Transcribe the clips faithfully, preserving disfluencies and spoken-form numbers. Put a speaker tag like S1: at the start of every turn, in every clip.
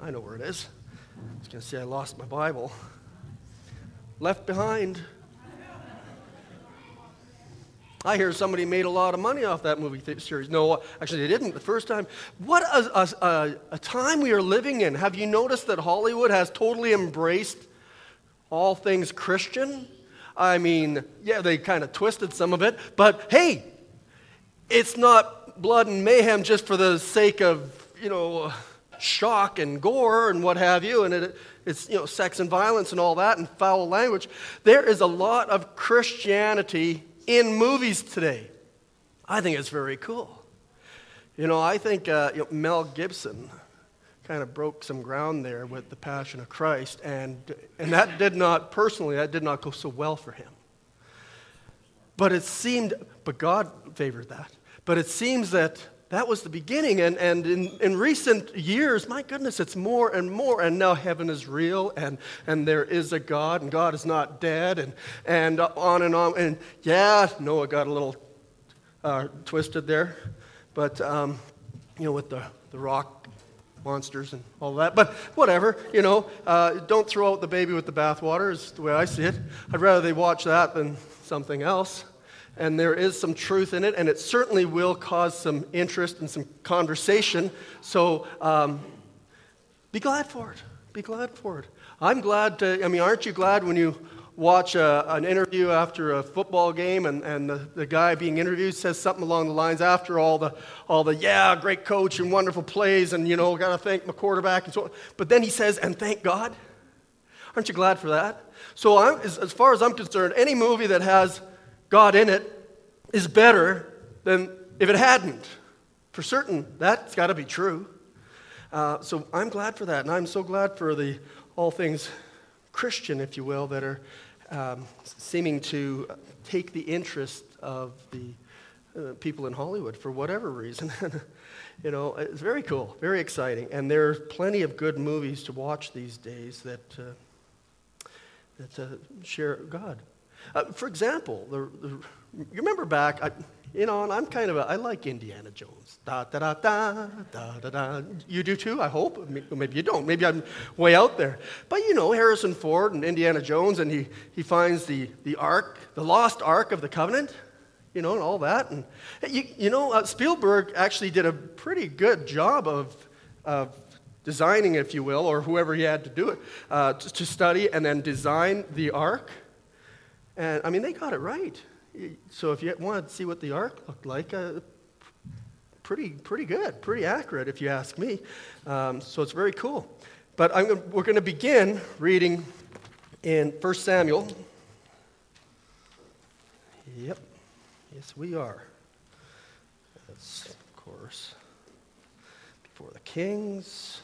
S1: I know where it is. I was going to say I lost my Bible. Left Behind. I hear somebody made a lot of money off that movie th- series. No, actually they didn't the first time. What a, a, a, a time we are living in. Have you noticed that Hollywood has totally embraced all things Christian? I mean, yeah, they kind of twisted some of it, but hey, it's not blood and mayhem just for the sake of, you know, shock and gore and what have you, and it, it's, you know, sex and violence and all that and foul language. There is a lot of Christianity in movies today. I think it's very cool. You know, I think uh, you know, Mel Gibson kind of broke some ground there with The Passion of Christ, and and that did not, personally, that did not go so well for him. But it seemed, but God favored that. But it seems that that was the beginning, and, and in, in recent years, my goodness, it's more and more, and now heaven is real, and, and there is a God, and God is not dead, and, and on and on, and yeah, Noah got a little uh, twisted there, but, um, you know, with the, the rock monsters and all that, but whatever, you know, uh, don't throw out the baby with the bathwater is the way I see it. I'd rather they watch that than something else. And there is some truth in it, and it certainly will cause some interest and some conversation. So um, be glad for it. Be glad for it. I'm glad to, I mean, aren't you glad when you watch a, an interview after a football game and, and the, the guy being interviewed says something along the lines after all the, all the yeah, great coach and wonderful plays and, you know, got to thank my quarterback and so on. But then he says, and thank God. Aren't you glad for that? So I'm, as, as far as I'm concerned, any movie that has God in it is better than if it hadn't. For certain, that's got to be true. Uh, so I'm glad for that, and I'm so glad for the all things Christian, if you will, that are um, seeming to take the interest of the uh, people in Hollywood for whatever reason. You know, it's very cool, very exciting, and there are plenty of good movies to watch these days that uh, that uh, share God. Uh, for example, the, the, you remember back, I, you know, and I'm kind of a, I like Indiana Jones. Da, da, da, da, da, da, da. You do too, I hope. Maybe you don't. Maybe I'm way out there. But, you know, Harrison Ford and Indiana Jones, and he, he finds the, the Ark, the lost Ark of the Covenant, you know, and all that. And, you, you know, uh, Spielberg actually did a pretty good job of, of designing, if you will, or whoever he had to do it, uh, to, to study and then design the Ark. And, I mean, they got it right. So if you want to see what the Ark looked like, uh, pretty pretty good, pretty accurate, if you ask me. Um, so it's very cool. But I'm gonna, we're going to begin reading in First Samuel. Yep. Yes, we are. That's, of course, before the Kings.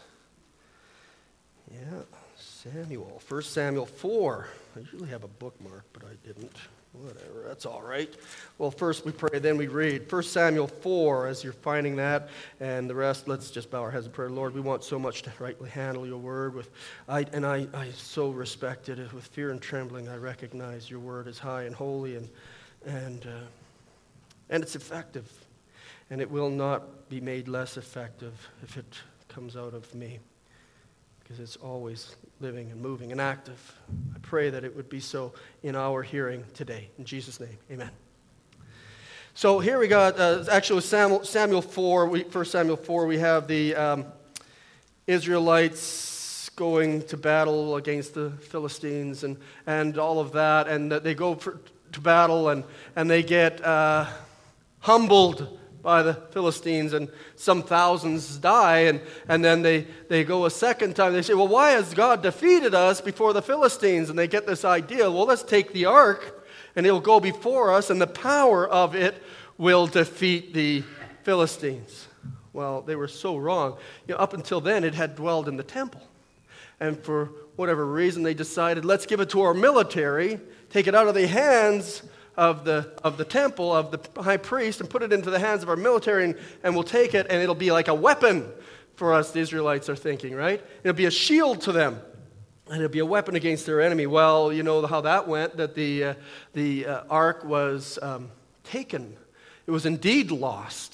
S1: Yeah, Samuel. First Samuel four. I usually have a bookmark, but I didn't. Whatever, that's all right. Well, first we pray, then we read. First Samuel four, as you're finding that, and the rest, let's just bow our heads in prayer. Lord, we want so much to rightly handle your word, with, I, and I, I so respect it. With fear and trembling, I recognize your word is high and holy, and, and, uh, and it's effective. And it will not be made less effective if it comes out of me, because it's always living and moving and active. I pray that it would be so in our hearing today. In Jesus' name, amen. So here we got, uh, actually Samuel, Samuel four, we, First Samuel four, we have the um, Israelites going to battle against the Philistines and, and all of that, and they go for, to battle and, and they get uh, humbled by the Philistines, and some thousands die, and, and then they, they go a second time. They say, well, why has God defeated us before the Philistines? And they get this idea, well, let's take the ark, and it'll go before us, and the power of it will defeat the Philistines. Well, they were so wrong. You know, up until then, it had dwelled in the temple. And for whatever reason, they decided, let's give it to our military, take it out of the hands of the of the temple, of the high priest, and put it into the hands of our military, and, and we'll take it, and it'll be like a weapon for us, the Israelites are thinking, right? It'll be a shield to them, and it'll be a weapon against their enemy. Well, you know how that went, that the, uh, the uh, ark was um, taken. It was indeed lost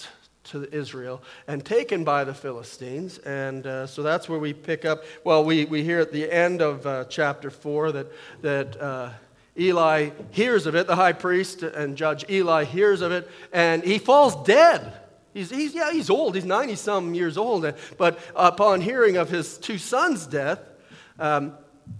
S1: to Israel and taken by the Philistines. And uh, so that's where we pick up. Well, we, we hear at the end of uh, chapter four that, that uh, Eli hears of it, the high priest and judge Eli hears of it, and he falls dead. He's, he's yeah, he's old. He's ninety-some years old. But upon hearing of his two sons' death, um,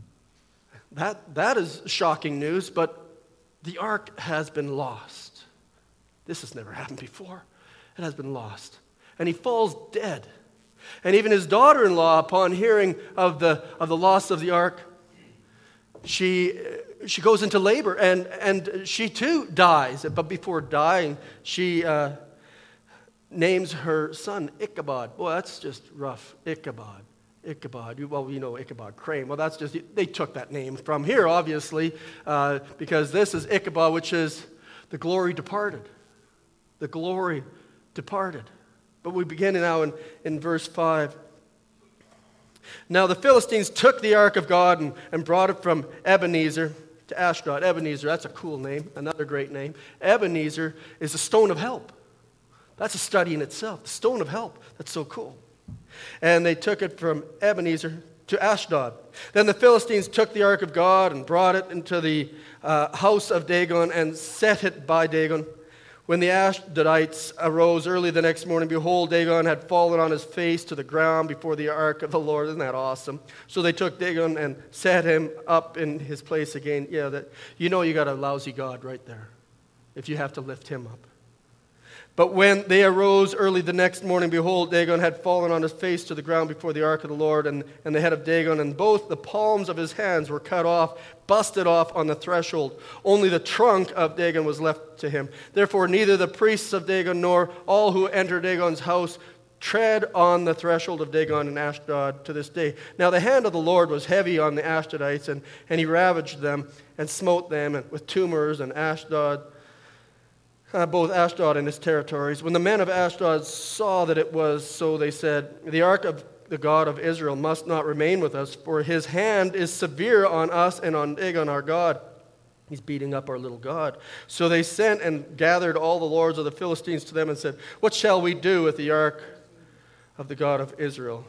S1: that that is shocking news. But the ark has been lost. This has never happened before. It has been lost, and he falls dead. And even his daughter-in-law, upon hearing of the of the loss of the ark, she she goes into labor, and and she too dies. But before dying, she. Uh, names her son Ichabod. Boy, that's just rough. Ichabod. Ichabod. Well, you know Ichabod Crane. Well, that's just, they took that name from here, obviously, uh, because this is Ichabod, which is the glory departed. The glory departed. But we begin now in, in verse five. Now the Philistines took the ark of God and, and brought it from Ebenezer to Ashdod. Ebenezer, that's a cool name, another great name. Ebenezer is a stone of help. That's a study in itself. The stone of help. That's so cool. And they took it from Ebenezer to Ashdod. Then the Philistines took the ark of God and brought it into the uh, house of Dagon and set it by Dagon. When the Ashdodites arose early the next morning, behold, Dagon had fallen on his face to the ground before the ark of the Lord. Isn't that awesome? So they took Dagon and set him up in his place again. Yeah, that you know you got a lousy God right there if you have to lift him up. But when they arose early the next morning, behold, Dagon had fallen on his face to the ground before the ark of the Lord, and, and the head of Dagon, and both the palms of his hands were cut off, busted off on the threshold. Only the trunk of Dagon was left to him. Therefore, neither the priests of Dagon nor all who enter Dagon's house tread on the threshold of Dagon and Ashdod to this day. Now the hand of the Lord was heavy on the Ashdodites, and, and he ravaged them and smote them and with tumors, and Ashdod, Uh, both Ashdod and its territories. When the men of Ashdod saw that it was so, they said, the ark of the God of Israel must not remain with us, for his hand is severe on us and on Dagon our God. He's beating up our little God. So they sent and gathered all the lords of the Philistines to them and said, what shall we do with the ark of the God of Israel?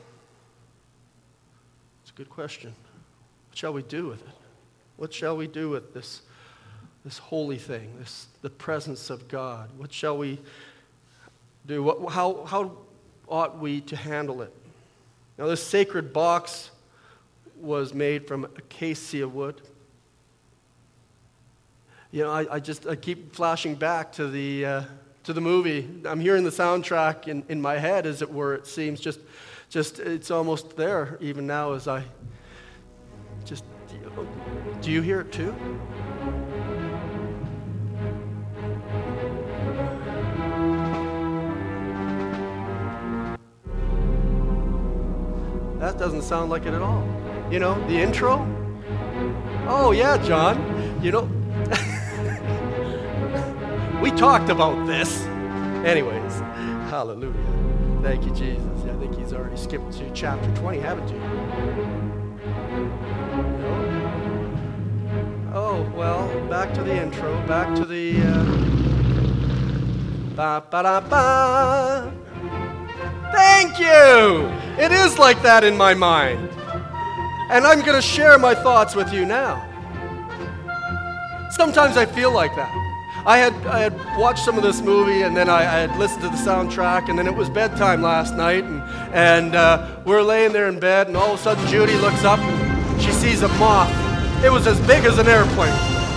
S1: It's a good question. What shall we do with it? What shall we do with this This holy thing, this the presence of God? What shall we do? What, how, how ought we to handle it? Now, this sacred box was made from acacia wood. You know, I, I just I keep flashing back to the uh, to the movie. I'm hearing the soundtrack in, in my head, as it were. It seems just just it's almost there even now as I just. Do you hear it too? That doesn't sound like it at all. You know, the intro? Oh, yeah, John. You know, we talked about this. Anyways, hallelujah. Thank you, Jesus. I think he's already skipped to chapter twenty, haven't you? No? Oh, well, back to the intro, back to the... Uh, ba ba da ba. Thank you! It is like that in my mind. And I'm going to share my thoughts with you now. Sometimes I feel like that. I had I had watched some of this movie, and then I, I had listened to the soundtrack, and then it was bedtime last night, and, and uh, we're laying there in bed, and all of a sudden Judy looks up, and she sees a moth. It was as big as an airplane.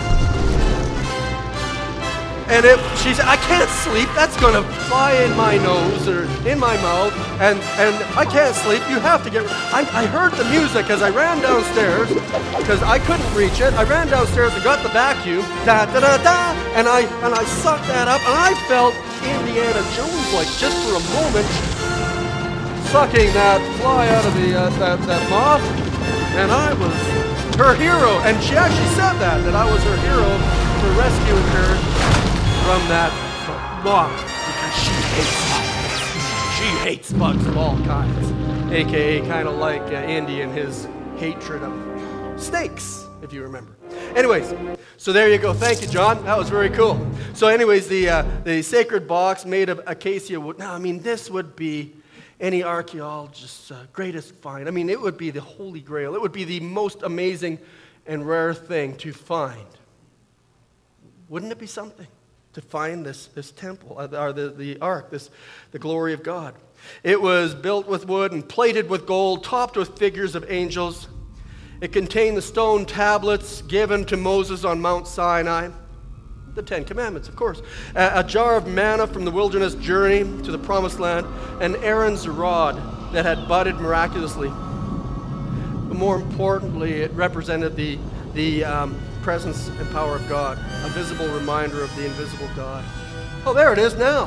S1: And it, she said, I can't sleep. That's going to fly in my nose or in my mouth. And, and I can't sleep. You have to get... I, I heard the music as I ran downstairs because I couldn't reach it. I ran downstairs and got the vacuum. Da, da, da, da. And I, and I sucked that up. And I felt Indiana Jones, like, just for a moment, sucking that fly out of the uh, that, that moth. And I was her hero. And she actually said that, that I was her hero for rescuing her from that moth, because she hates bugs. She hates bugs of all kinds, a k a kind of like uh, Andy and his hatred of snakes, if you remember. Anyways, so there you go. Thank you, John. That was very cool. So anyways, the uh, the sacred box made of acacia wood. Now, I mean, this would be any archaeologist's uh, greatest find. I mean, it would be the Holy Grail. It would be the most amazing and rare thing to find. Wouldn't it be something to find this, this temple, or the, the ark, this the glory of God? It was built with wood and plated with gold, topped with figures of angels. It contained the stone tablets given to Moses on Mount Sinai, the Ten Commandments, of course, a, a jar of manna from the wilderness journey to the Promised Land, and Aaron's rod that had budded miraculously. But more importantly, it represented the, the um, presence and power of God, a visible reminder of the invisible God. Oh, there it is now.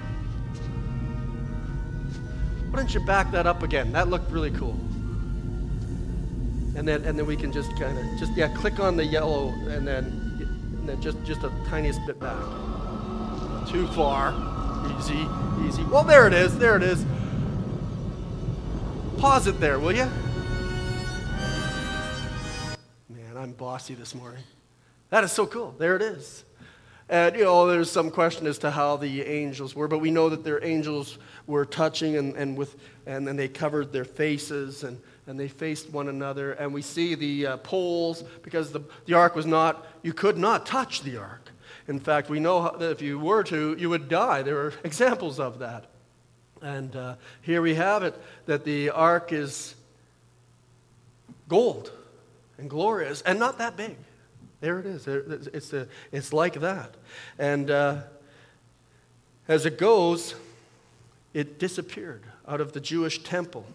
S1: Why don't you back that up again? That looked really cool. And then and then we can just kind of, just, yeah, click on the yellow and then, and then just, just a tiniest bit back. Too far. Easy, easy. Well, there it is, there it is. Pause it there, will you? Man, I'm bossy this morning. That is so cool. There it is. And, you know, there's some question as to how the angels were, but we know that their angels were touching and, and with and then they covered their faces and, and they faced one another. And we see the uh, poles, because the, the ark was not, you could not touch the ark. In fact, we know that if you were to, you would die. There are examples of that. And uh, here we have it, that the ark is gold and glorious and not that big. There it is. It's, a, it's like that. And uh, as it goes, it disappeared out of the Jewish temple.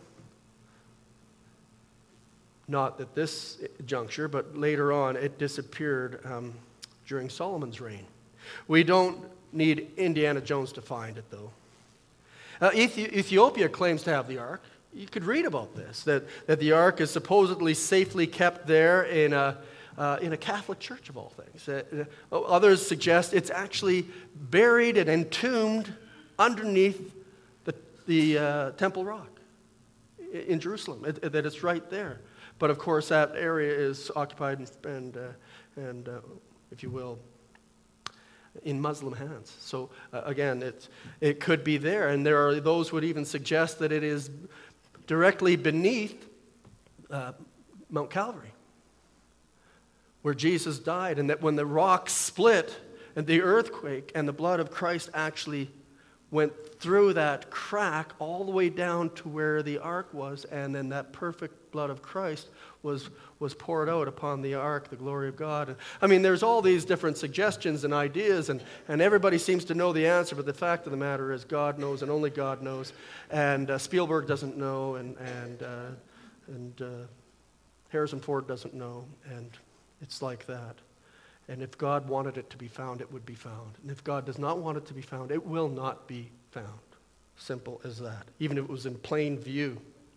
S1: Not at this juncture, but later on, it disappeared um, during Solomon's reign. We don't need Indiana Jones to find it, though. Uh, Ethi- Ethiopia claims to have the ark. You could read about this, that, that the ark is supposedly safely kept there in a Uh, in a Catholic church, of all things. Uh, uh, others suggest it's actually buried and entombed underneath the, the uh, Temple Rock in Jerusalem, it, it, that it's right there. But of course, that area is occupied and, and, uh, and uh, if you will, in Muslim hands. So uh, again, it's, it could be there. And there are those who would even suggest that it is directly beneath uh, Mount Calvary, where Jesus died, and that when the rock split and the earthquake and the blood of Christ actually went through that crack all the way down to where the ark was, and then that perfect blood of Christ was, was poured out upon the ark, the glory of God. I mean, there's all these different suggestions and ideas, and, and everybody seems to know the answer, but the fact of the matter is God knows, and only God knows, and uh, Spielberg doesn't know, and, and, uh, and uh, Harrison Ford doesn't know, and it's like that. And if God wanted it to be found, it would be found. And if God does not want it to be found, it will not be found. Simple as that. Even if it was in plain view.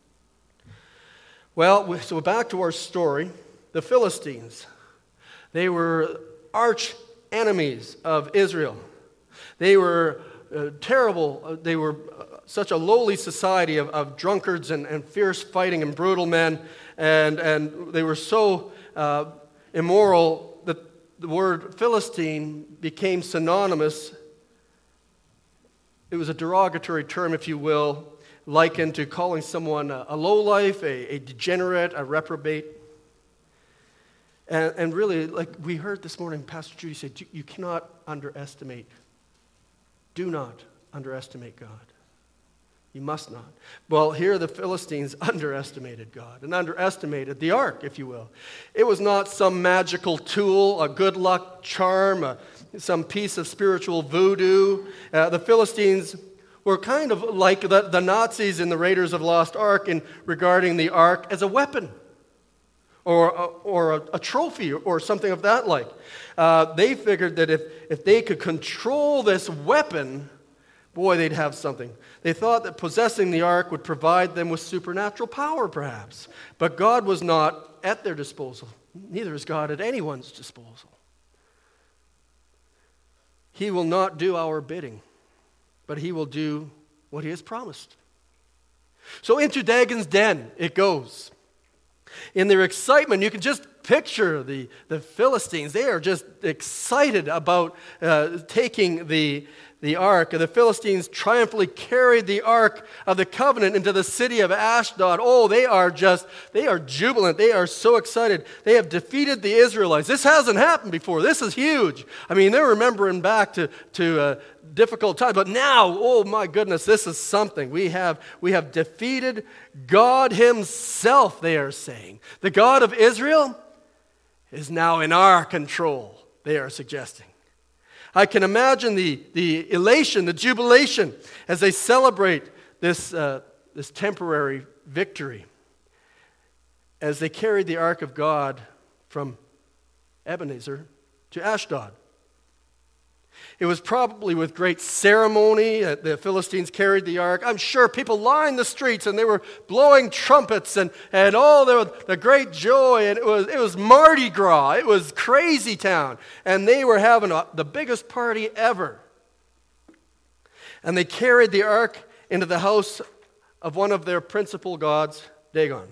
S1: Well, so back to our story. The Philistines. They were arch enemies of Israel. They were uh, terrible. Uh, they were uh, such a lowly society of, of drunkards and, and fierce fighting and brutal men. And, and they were so Uh, immoral that the word Philistine became synonymous. It was a derogatory term, if you will, likened to calling someone a, a lowlife, a, a degenerate, a reprobate. And, and really, like we heard this morning, Pastor Judy said, you, you cannot underestimate, do not underestimate God. You must not. Well, here the Philistines underestimated God and underestimated the ark, if you will. It was not some magical tool, a good luck charm, a, some piece of spiritual voodoo. Uh, the Philistines were kind of like the, the Nazis in the Raiders of the Lost Ark in regarding the ark as a weapon or, or a, a trophy or something of that like. Uh, they figured that if, if they could control this weapon, boy, they'd have something. They thought that possessing the ark would provide them with supernatural power, perhaps. But God was not at their disposal. Neither is God at anyone's disposal. He will not do our bidding, but he will do what he has promised. So into Dagon's den it goes. In their excitement, you can just picture the, the Philistines. They are just excited about uh, taking the, the ark. And the Philistines triumphantly carried the ark of the covenant into the city of Ashdod. Oh, they are just, they are jubilant. They are so excited. They have defeated the Israelites. This hasn't happened before. This is huge. I mean, they're remembering back to, to uh, difficult times. But now, oh my goodness, this is something. We have, we have defeated God himself, they are saying. The God of Israel is now in our control, they are suggesting. I can imagine the, the elation, the jubilation as they celebrate this, uh, this temporary victory. As they carried the ark of God from Ebenezer to Ashdod. It was probably with great ceremony that the Philistines carried the ark. I'm sure people lined the streets and they were blowing trumpets and, and all the, the great joy. And it was, it was Mardi Gras. It was crazy town. And they were having a, the biggest party ever. And they carried the ark into the house of one of their principal gods, Dagon.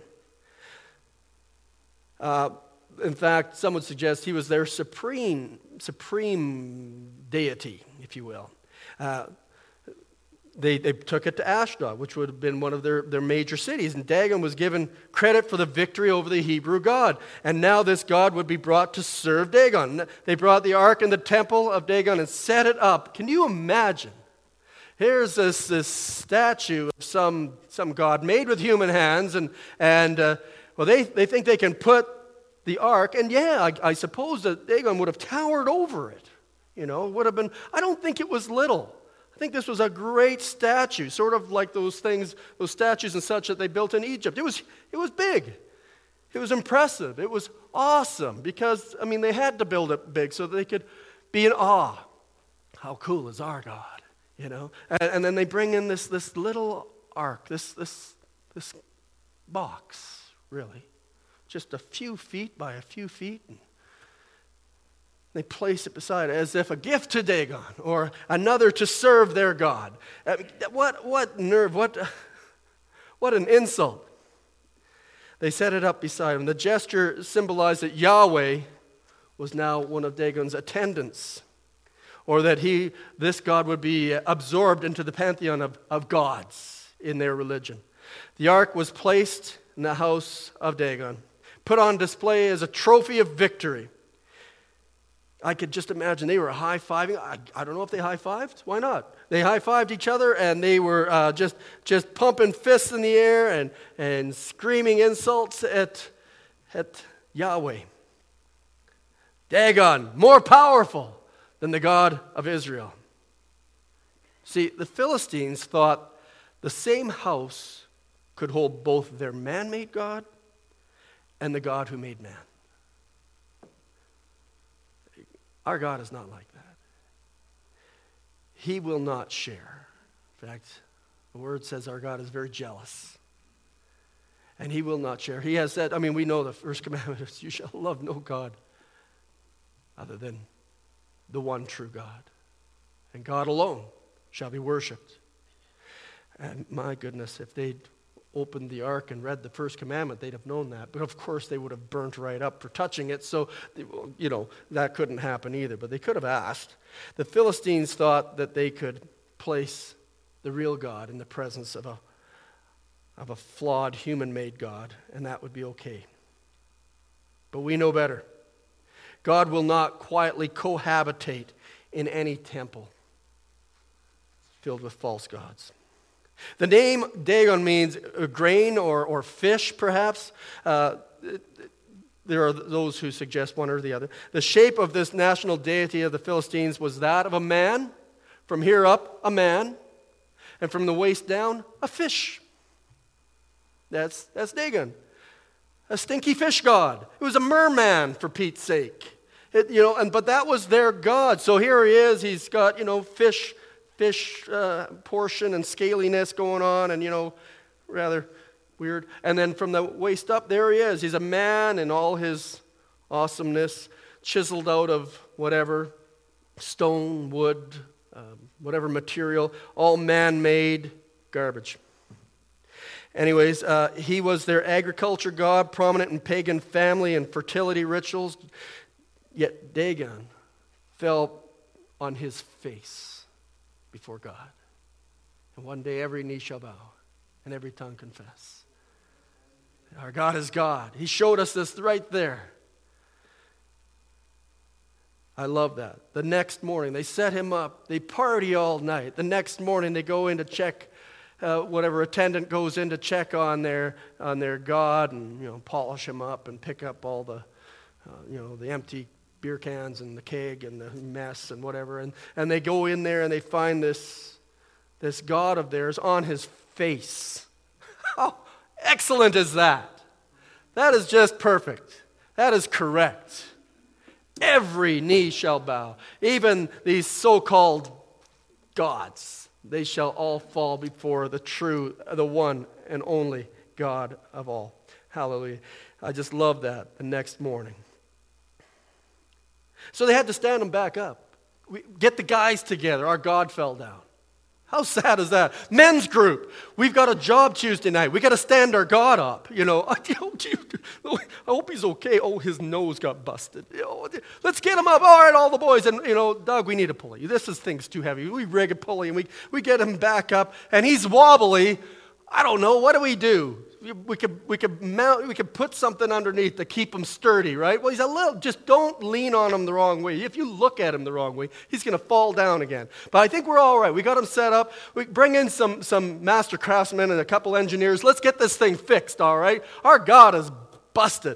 S1: Uh, in fact, some would suggest he was their supreme, supreme deity, if you will. Uh, they, they took it to Ashdod, which would have been one of their, their major cities. And Dagon was given credit for the victory over the Hebrew God. And now this God would be brought to serve Dagon. They brought the ark in the temple of Dagon and set it up. Can you imagine? Here's this, this statue of some, some god made with human hands. And, and uh, well, they, they think they can put the ark. And yeah, I, I suppose that Dagon would have towered over it. You know, it would have been, I don't think it was little. I think this was a great statue, sort of like those things, those statues and such that they built in Egypt. It was, it was big. It was impressive. It was awesome because, I mean, they had to build it big so they could be in awe. How cool is our God? You know, and, and then they bring in this, this little ark, this, this, this box, really, just a few feet by a few feet, and they place it beside it as if a gift to Dagon or another to serve their God. I mean, what, what nerve, what, what an insult. They set it up beside him. The gesture symbolized that Yahweh was now one of Dagon's attendants, or that he, this God would be absorbed into the pantheon of, of gods in their religion. The ark was placed in the house of Dagon, put on display as a trophy of victory. I could just imagine they were high-fiving. I, I don't know if they high-fived. Why not? They high-fived each other, and they were uh, just, just pumping fists in the air and, and screaming insults at, at Yahweh. Dagon, more powerful than the God of Israel. See, the Philistines thought the same house could hold both their man-made God and the God who made man. Our God is not like that. He will not share. In fact, the word says our God is very jealous. And he will not share. He has said, I mean, we know the first commandment is, you shall love no God other than the one true God. And God alone shall be worshipped. And my goodness, if they'd opened the ark and read the first commandment, they'd have known that. But of course, they would have burnt right up for touching it. So, you know, that couldn't happen either. But they could have asked. The Philistines thought that they could place the real God in the presence of a, of a flawed human-made God, and that would be okay. But we know better. God will not quietly cohabitate in any temple filled with false gods. The name Dagon means grain or, or fish, perhaps. Uh, there are those who suggest one or the other. The shape of this national deity of the Philistines was that of a man, from here up, a man, and from the waist down, a fish. That's, that's Dagon. A stinky fish god. It was a merman, for Pete's sake. It, you know, and but that was their god. So here he is. He's got, you know, fish, fish uh, portion and scaliness going on, and you know, rather weird. And then from the waist up, there he is. He's a man in all his awesomeness, chiseled out of whatever stone, wood, um, whatever material, all man-made garbage. Anyways, uh, he was their agriculture god, prominent in pagan family and fertility rituals. Yet Dagon fell on his face before God. And one day every knee shall bow and every tongue confess. Our God is God. He showed us this right there. I love that. The next morning, they set him up. They party all night. The next morning, they go in to check, uh, whatever attendant goes in to check on their on their God and, you know, polish him up and pick up all the, uh, you know, the empty beer cans and the keg and the mess and whatever. And, and they go in there and they find this, this God of theirs on his face. How excellent is that? That is just perfect. That is correct. Every knee shall bow. Even these so-called gods, they shall all fall before the true, the one and only God of all. Hallelujah. I just love that the next morning. So they had to stand them back up. We, get the guys together. Our God fell down. How sad is that? Men's group. We've got a job Tuesday night. We got to stand our God up. You know, I hope he's okay. Oh, his nose got busted. You know, let's get him up. All right, all the boys. And, you know, Doug, we need a pulley. This is thing's too heavy. We rig a pulley and we, we get him back up. And he's wobbly. I don't know. What do we do? We could we could mount we could put something underneath to keep him sturdy, right? Well, he's a little. Just don't lean on him the wrong way. If you look at him the wrong way, he's going to fall down again. But I think we're all right. We got him set up. We bring in some some master craftsmen and a couple engineers. Let's get this thing fixed. All right. Our God is busted.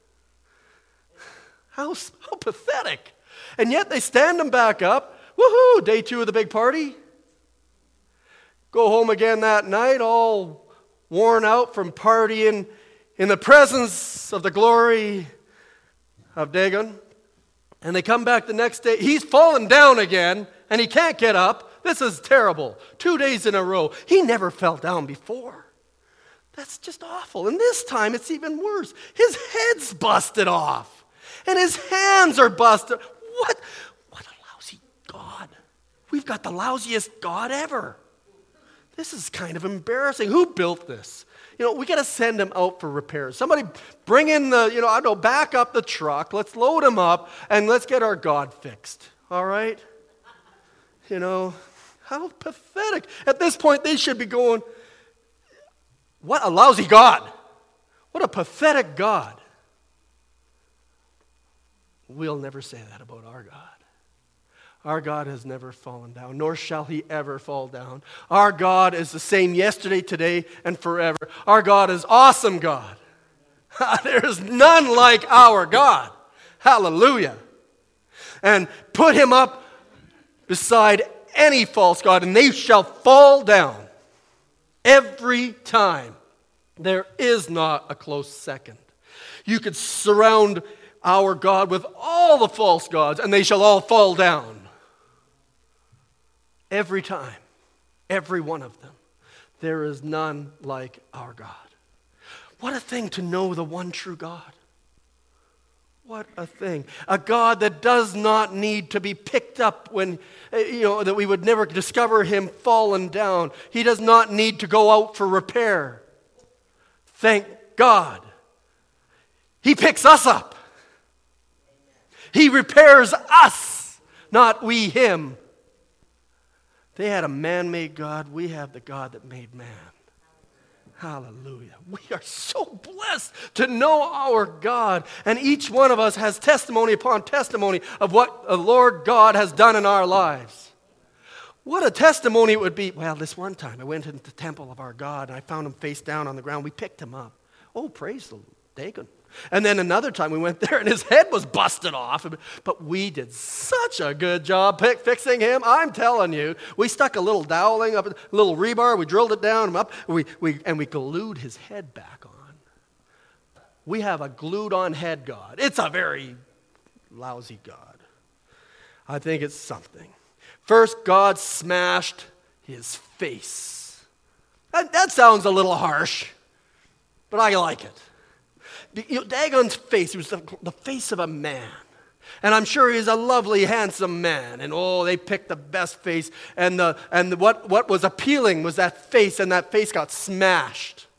S1: How how pathetic! And yet they stand him back up. Woohoo! Day two of the big party. Go home again that night, all worn out from partying in the presence of the glory of Dagon. And they come back the next day. He's fallen down again, and he can't get up. This is terrible. Two days in a row. He never fell down before. That's just awful. And this time, it's even worse. His head's busted off, and his hands are busted. What? What a lousy God. We've got the lousiest God ever. This is kind of embarrassing. Who built this? You know, we got to send him out for repairs. Somebody bring in the, you know, I don't know, back up the truck. Let's load him up and let's get our God fixed. All right? You know, how pathetic. At this point, they should be going, what a lousy God. What a pathetic God. We'll never say that about our God. Our God has never fallen down, nor shall he ever fall down. Our God is the same yesterday, today, and forever. Our God is awesome God. There is none like our God. Hallelujah. And put him up beside any false god, and they shall fall down every time. There is not a close second. You could surround our God with all the false gods, and they shall all fall down. Every time, every one of them. There is none like our God. What a thing to know the one true God. What a thing. A God that does not need to be picked up when, you know, that we would never discover him fallen down. He does not need to go out for repair. Thank God. He picks us up. He repairs us, not we him. They had a man-made God. We have the God that made man. Hallelujah. We are so blessed to know our God. And each one of us has testimony upon testimony of what the Lord God has done in our lives. What a testimony it would be. Well, this one time I went into the temple of our God and I found him face down on the ground. We picked him up. Oh, praise the Dagon. And then another time we went there and his head was busted off. But we did such a good job pick, fixing him. I'm telling you. We stuck a little doweling up, a little rebar. We drilled it down and up. We, we, and we glued his head back on. We have a glued on head God. It's a very lousy God. I think it's something. First, God smashed his face. That, that sounds a little harsh, but I like it. You know, Dagon's face, he was the, the face of a man. And I'm sure he's a lovely, handsome man. And oh, they picked the best face. And the and the, what, what was appealing was that face, and that face got smashed.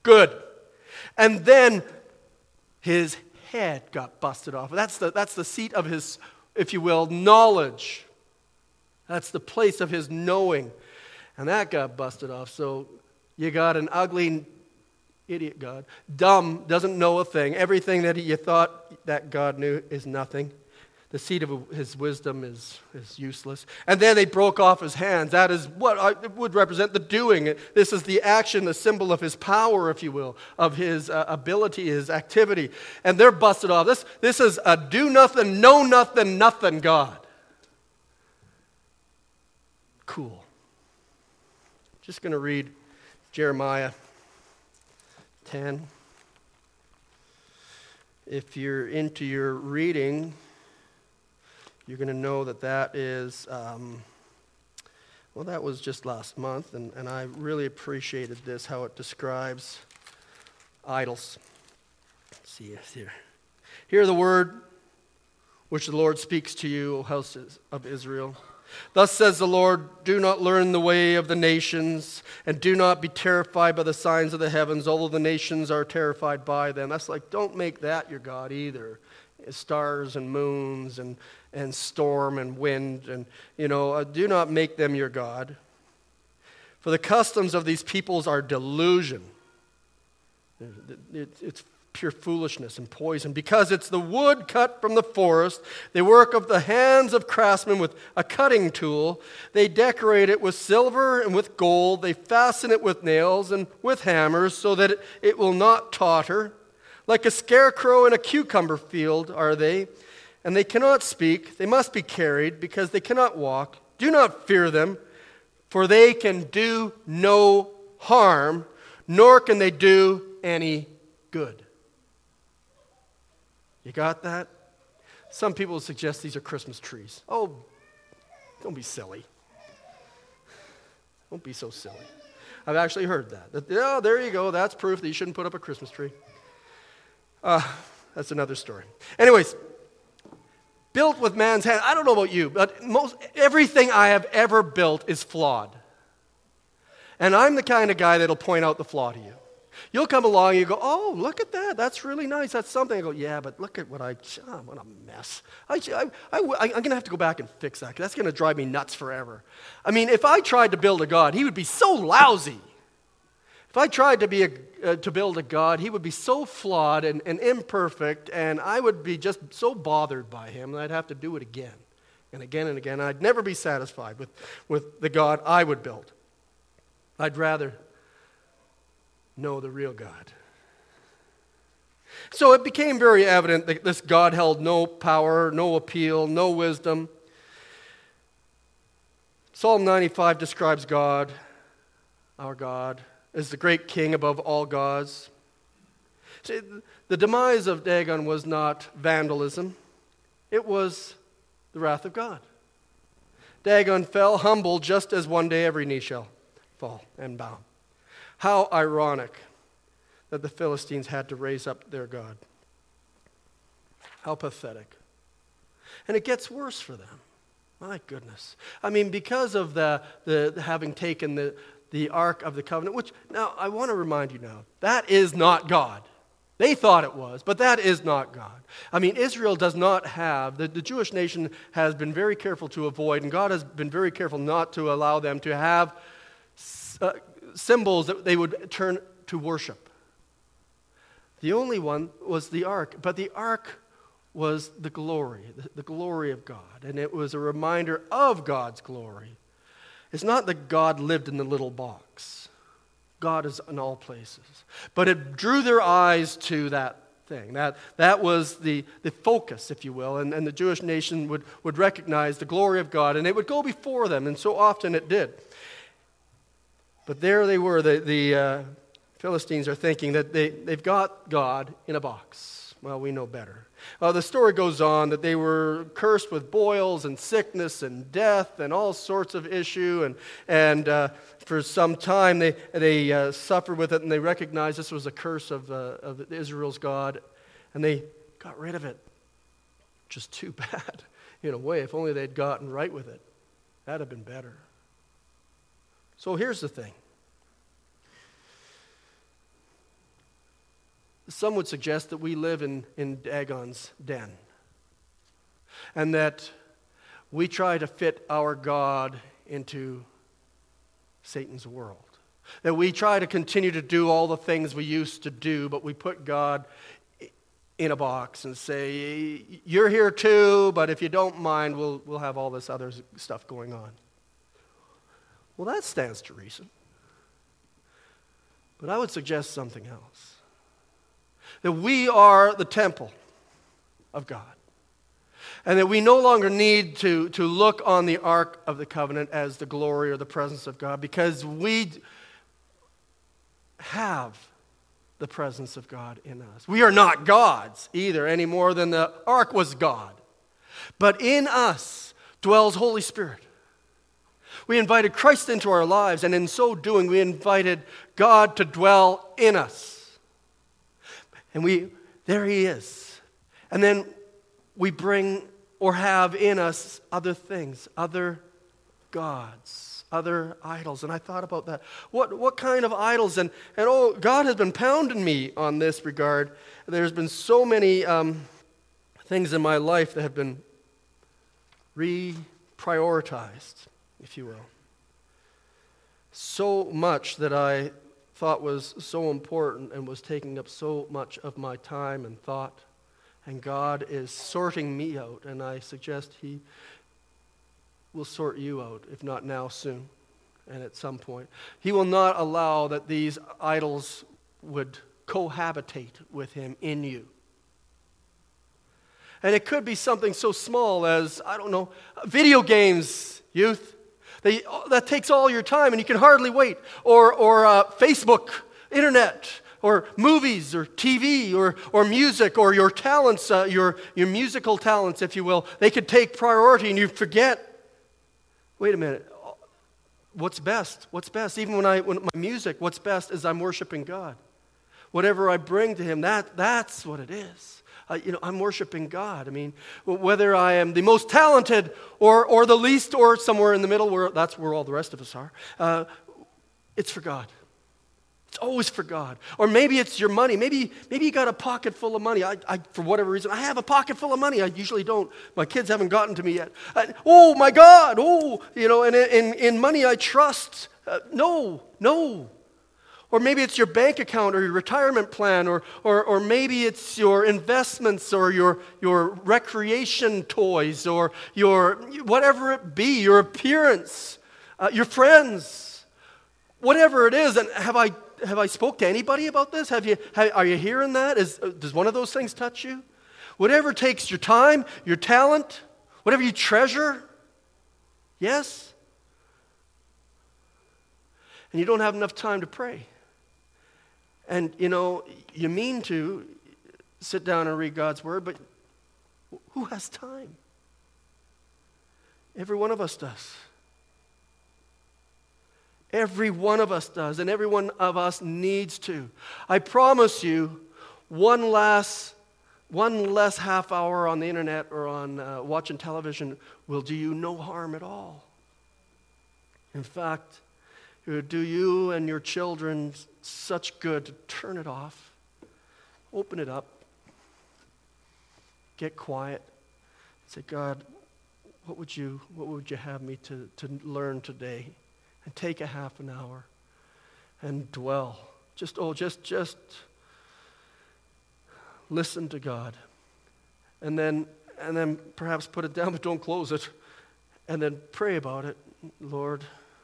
S1: Good. And then his head got busted off. That's the, that's the seat of his, if you will, knowledge. That's the place of his knowing. And that got busted off. So you got an ugly idiot God. Dumb, doesn't know a thing. Everything that you thought that God knew is nothing. The seat of his wisdom is, is useless. And then they broke off his hands. That is what would represent the doing. This is the action, the symbol of his power, if you will, of his uh, ability, his activity. And they're busted off. This, this is a do nothing, know nothing, nothing God. Cool. Just going to read Jeremiah ten. If you're into your reading, you're going to know that that is, um, well, that was just last month, and, and I really appreciated this, how it describes idols. Let's see it here. Hear the word which the Lord speaks to you, O house of Israel. Thus says the Lord, do not learn the way of the nations, and do not be terrified by the signs of the heavens, although the nations are terrified by them. That's like, don't make that your God either. Stars and moons and, and storm and wind, and, you know, uh, do not make them your God. For the customs of these peoples are delusion. It, it's pure foolishness and poison, because it's the wood cut from the forest, the work of the hands of craftsmen with a cutting tool. They decorate it with silver and with gold. They fasten it with nails and with hammers so that it, it will not totter. Like a scarecrow in a cucumber field are they, and they cannot speak. They must be carried because they cannot walk. Do not fear them, for they can do no harm, nor can they do any good. You got that? Some people suggest these are Christmas trees. Oh, don't be silly. Don't be so silly. I've actually heard that. that oh, there you go. That's proof that you shouldn't put up a Christmas tree. Uh, that's another story. Anyways, built with man's hand. I don't know about you, but most everything I have ever built is flawed. And I'm the kind of guy that'll point out the flaw to you. You'll come along and you go, oh, look at that. That's really nice. That's something. I go, yeah, but look at what I, oh, what a mess. I, I, I, I'm going to have to go back and fix that, because that's going to drive me nuts forever. I mean, if I tried to build a God, he would be so lousy. If I tried to be a, uh, to build a God, he would be so flawed and, and imperfect, and I would be just so bothered by him that I'd have to do it again and again and again. I'd never be satisfied with, with the God I would build. I'd rather know the real God. So it became very evident that this God held no power, no appeal, no wisdom. Psalm ninety-five describes God, our God, as the great king above all gods. See, the demise of Dagon was not vandalism. It was the wrath of God. Dagon fell humble, just as one day every knee shall fall and bow. How ironic that the Philistines had to raise up their God. How pathetic. And it gets worse for them. My goodness. I mean, because of the, the, the having taken the, the Ark of the Covenant, which, now, I want to remind you now, that is not God. They thought it was, but that is not God. I mean, Israel does not have, the, the Jewish nation has been very careful to avoid, and God has been very careful not to allow them to have uh, symbols that they would turn to worship. The only one was the ark, but the ark was the glory, the, the glory of God, and it was a reminder of God's glory. It's not that God lived in the little box. God is in all places. But it drew their eyes to that thing. That, that was the, the focus, if you will, and, and the Jewish nation would, would recognize the glory of God, and it would go before them, and so often it did. But there they were, the, the uh, Philistines are thinking that they, they've got God in a box. Well, we know better. Uh, the story goes on that they were cursed with boils and sickness and death and all sorts of issue, and, and uh, for some time they, they uh, suffered with it, and they recognized this was a curse of, uh, of Israel's God, and they got rid of it. Just too bad, in a way. If only they'd gotten right with it, that'd have been better. So here's the thing. some would suggest that we live in, in Dagon's den. And that we try to fit our God into Satan's world. That we try to continue to do all the things we used to do, but we put God in a box and say, you're here too, but if you don't mind, we'll, we'll have all this other stuff going on. Well, that stands to reason. But I would suggest something else. That we are the temple of God. And that we no longer need to, to look on the Ark of the Covenant as the glory or the presence of God, because we have the presence of God in us. We are not gods either, any more than the Ark was God. But in us dwells Holy Spirit. We invited Christ into our lives, and in so doing, we invited God to dwell in us. And we, there He is. And then we bring or have in us other things, other gods, other idols. And I thought about that. What what kind of idols? And, and oh, God has been pounding me on this regard. There's been so many um, things in my life that have been reprioritized, if you will. So much that I thought was so important and was taking up so much of my time and thought. And God is sorting me out, and I suggest He will sort you out, if not now, soon, and at some point. He will not allow that these idols would cohabitate with Him in you. And it could be something so small as, I don't know, video games, youth. They, that takes all your time, and you can hardly wait. Or, or uh, Facebook, internet, or movies, or T V, or, or music, or your talents, uh, your, your musical talents, if you will. They could take priority, and you forget, wait a minute, what's best? What's best? Even when I, when my music, what's best is I'm worshiping God. Whatever I bring to Him, that, that's what it is. Uh, you know, I'm worshiping God. I mean, whether I am the most talented or, or the least or somewhere in the middle, where that's where all the rest of us are, uh, it's for God. It's always for God. Or maybe it's your money. Maybe maybe you got a pocket full of money. I, I, for whatever reason, I have a pocket full of money. I usually don't. My kids haven't gotten to me yet. Uh, oh, my God. Oh, you know, and in, in money I trust. Uh, no, no. Or maybe it's your bank account or your retirement plan, or or, or maybe it's your investments or your, your recreation toys, or your, whatever it be, your appearance, uh, your friends, whatever it is. And have I Have I spoke to anybody about this? Have you? Have, are you hearing that? Is, does one of those things touch you? Whatever takes your time, your talent, whatever you treasure, yes? And you don't have enough time to pray. And, you know, you mean to sit down and read God's Word, but who has time? Every one of us does. Every one of us does, and every one of us needs to. I promise you, one less, one less half hour on the internet or on uh, watching television will do you no harm at all. In fact, it would do you and your children such good to turn it off, open it up, get quiet, say, God, what would you, what would you have me to, to learn today? And take a half an hour and dwell. Just, oh, just, just listen to God. And then, and then perhaps put it down, but don't close it. And then pray about it. Lord,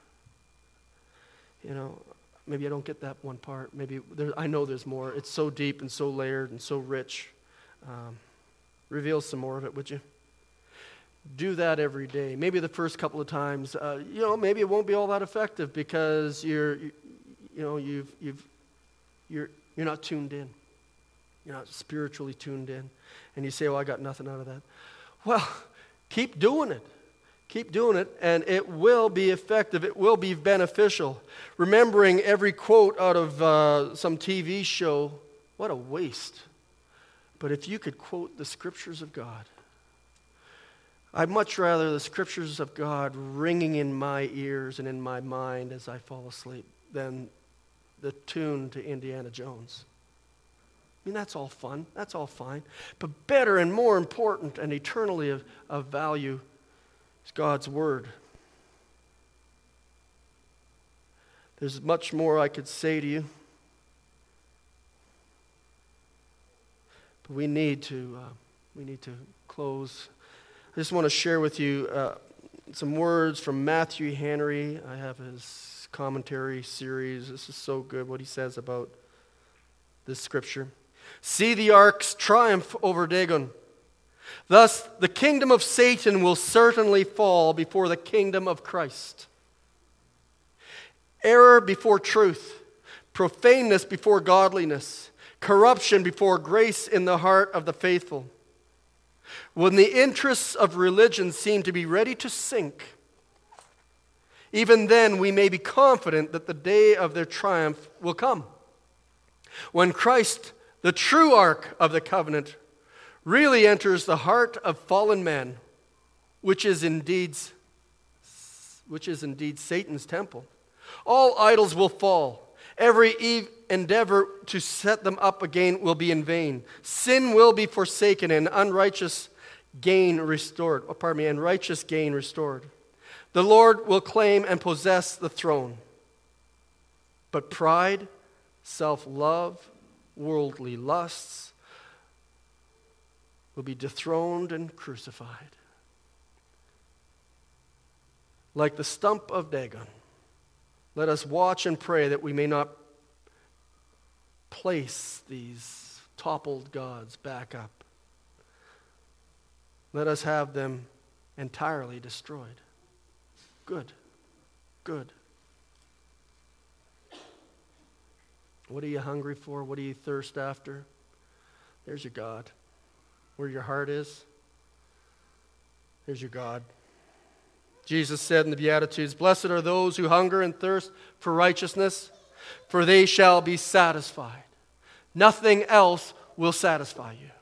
S1: you know, maybe I don't get that one part. Maybe there, I know there's more. It's so deep and so layered and so rich. Um, reveal some more of it, would you? Do that every day. Maybe the first couple of times, uh, you know, maybe it won't be all that effective because you're, you, you know, you've, you've, you're, you're not tuned in. You're not spiritually tuned in, and you say, "Well, I got nothing out of that." Well, keep doing it. Keep doing it, and it will be effective. It will be beneficial. Remembering every quote out of uh, some T V show, what a waste. But if you could quote the Scriptures of God, I'd much rather the Scriptures of God ringing in my ears and in my mind as I fall asleep than the tune to Indiana Jones. mean, that's all fun. That's all fine. But better and more important and eternally of, of value is God's Word. There's much more I could say to you. But we need to, uh, we need to close. I just want to share with you uh, some words from Matthew Henry. I have his commentary series. This is so good what he says about this scripture. See the ark's triumph over Dagon. Thus, the kingdom of Satan will certainly fall before the kingdom of Christ. Error before truth, profaneness before godliness, corruption before grace in the heart of the faithful. When the interests of religion seem to be ready to sink, even then we may be confident that the day of their triumph will come. When Christ, the true ark of the covenant, really enters the heart of fallen men, which is indeed, which is indeed Satan's temple, all idols will fall. Every endeavor to set them up again will be in vain. Sin will be forsaken and unrighteous gain restored. Oh, pardon me, and righteous gain restored. The Lord will claim and possess the throne. But pride, self-love, worldly lusts will be dethroned and crucified. Like the stump of Dagon, let us watch and pray that we may not place these toppled gods back up. Let us have them entirely destroyed. Good. Good. What are you hungry for? What do you thirst after? There's your God. Where your heart is, there's your God. Jesus said in the Beatitudes, "Blessed are those who hunger and thirst for righteousness, for they shall be satisfied." Nothing else will satisfy you.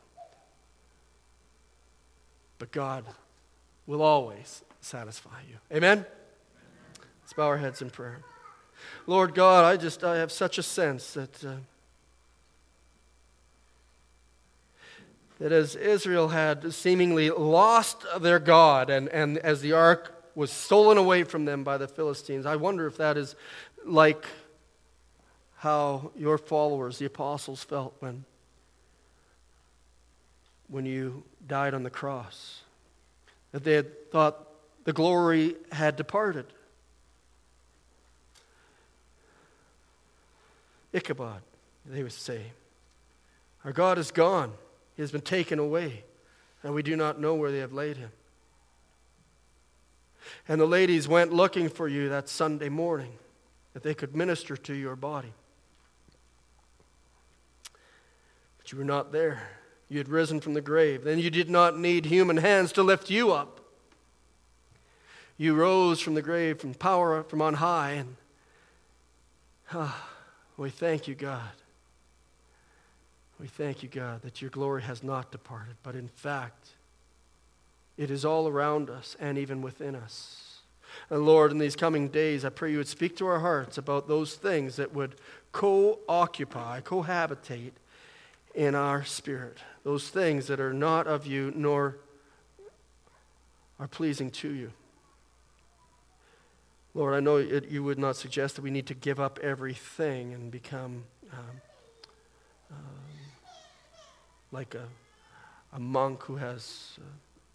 S1: But God will always satisfy you. Amen? Let's bow our heads in prayer. Lord God, I just I have such a sense that uh, that as Israel had seemingly lost their God, and, and as the ark was stolen away from them by the Philistines, I wonder if that is like how your followers, the apostles, felt when, when you died on the cross. That they had thought the glory had departed. Ichabod, they would say, our God is gone. He has been taken away, and we do not know where they have laid him. And the ladies went looking for you that Sunday morning, that they could minister to your body. But you were not there. You had risen from the grave. Then you did not need human hands to lift you up. You rose from the grave, from power from on high, and ah, we thank you, God. We thank you, God, that your glory has not departed, but in fact, it is all around us and even within us. And Lord, in these coming days, I pray you would speak to our hearts about those things that would co-occupy, cohabitate in our spirit. Those things that are not of you nor are pleasing to you. Lord, I know it, you would not suggest that we need to give up everything and become um, um, like a, a monk who has uh,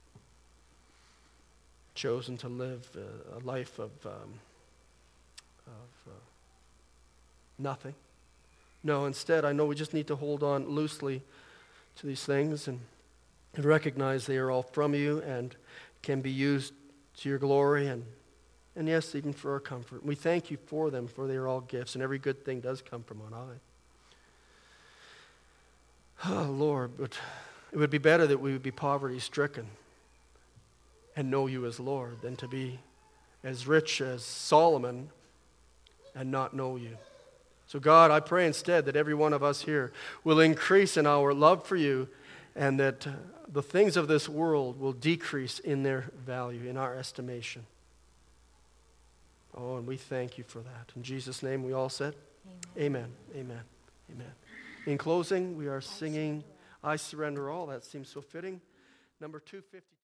S1: chosen to live a, a life of, um, of uh, nothing. No, instead, I know we just need to hold on loosely to these things and, and recognize they are all from you and can be used to your glory and, and yes, even for our comfort. We thank you for them, for they are all gifts, and every good thing does come from on high. Oh, Lord, but it would be better that we would be poverty-stricken and know you as Lord than to be as rich as Solomon and not know you. So God, I pray instead that every one of us here will increase in our love for you and that uh, the things of this world will decrease in their value, in our estimation. Oh, and we thank you for that. In Jesus' name we all said, Amen. Amen. Amen. Amen. In closing, we are singing I Surrender All. That seems so fitting. Number two fifty.